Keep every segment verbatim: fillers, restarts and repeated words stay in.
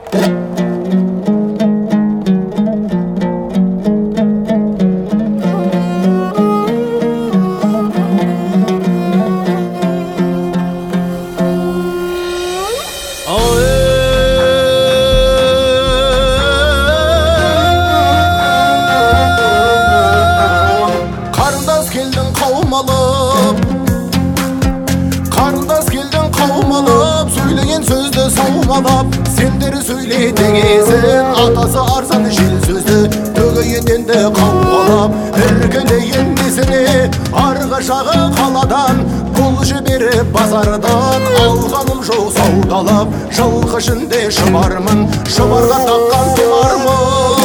Қарындас келдің қауым алып, сөйлеген сөзді саумалап, сендері сөйле дегесін, атасы арзан жел сөзді төгейінденді қауалап, іркілейін десіне арғы жағы қаладан, бұл жібері базардан, алғаным жоқ саудалап, жылқы ішінде шұбармын, шұбарға таққан тұмармын.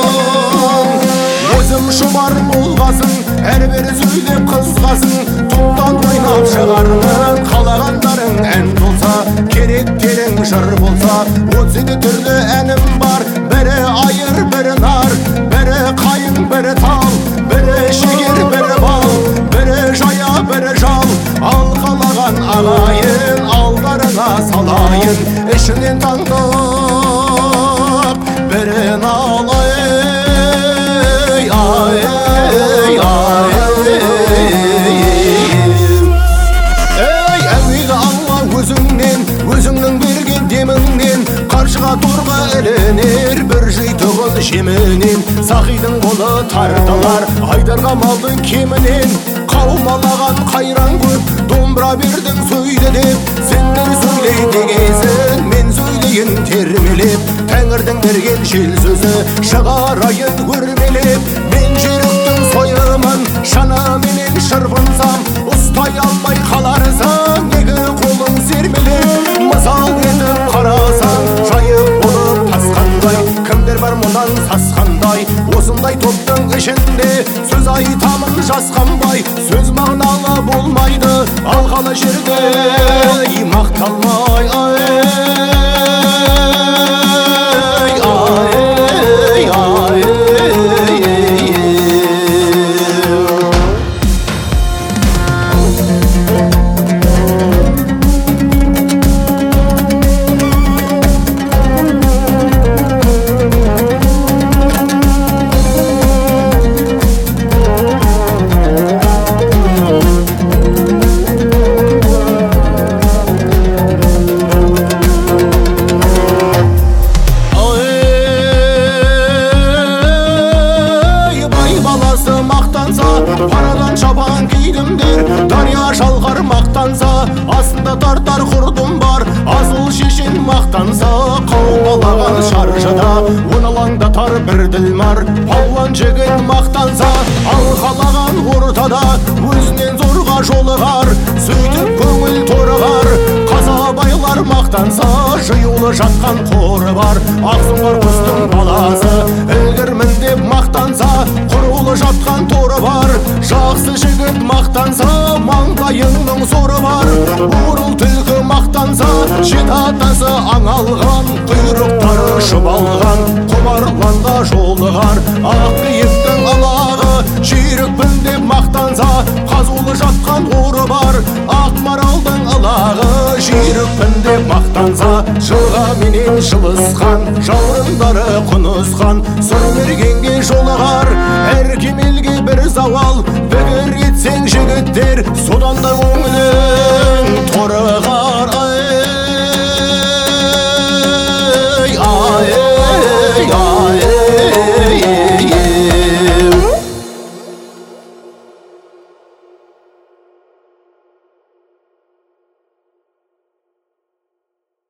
Өзім шұбар болғасын, әрбері сөйлеп қызғасын, топтан ойнап шығармын. Қалағандарың ән болса, керектерің жыр болса, отыз жеті түрлі әнім бар. Бірі айыр, бірі нар, бірі қайың, бірі тал, бірі шегер, бірі бал, бірі жая, бірі жал. Ал қалаған ағайын, алдарына салайын, ішінен таңдап бірін алайын. Өзіңнің берген деміңнен, қаршыға торға ілінер, бір жейтұғын жемінен. Сақидың қолы тартылар, айдарға малдың кемінен. Қаумалаған қайран көп, домбыра бердің сөйді деп, сендер сөйлей дегесін, мен сөйлейін термелеп. Тәңірдің берген жел сөзі, шығарайын өрмелеп. Мен жеріктің сойымын, шанаменен шырпынсам, ұстай алмай қаларсың, неге қолың сермелеп. Мысал етіп қарасаң, жайып болып тасқандай, кімдер бар мұнан сасқандай. Осындай топтың ішінде сөз айтамын жасқанбай, сөз мағыналы болмайды алғалы жерде мақталмай. Парадан шапан кидімдер, дария шалғар мақтанса, астында тартар құрдым бар, асыл шешен мақтанса. Қаумалаған шаржыда, он алаңдатар бір ділмар, палуан жігіт мақтанса. Ал қалаған ортада, өзінен зорға жолығар, сөйтіп көңіл торығар. Қазабайлар мақтанса, жиюлы жатқан қоры бар, ақсұңқар құстың баласы, ілгірмін деп мақтанса, құрулы жатқан торы бар. Жақсы жігіт мақтанса, маңдайыңның соры бар. Бурыл түлкі мақтанса, жет атасы аң алған, құйрықтары шұбалған, құмарланға жолығар. Ақ киіктің алағы, жүйрікпін деп мақтанса, қазулы жатқан ұры бар. Ақ маралдың алағы, жүйрікпін деп мақтанса, жылға менен жылысқан, жаурындары құнысқан, сұр мергенге жолығар. Әр кемелге бір зауал, пікір етсең жігіттер, содан да өңілің торыға.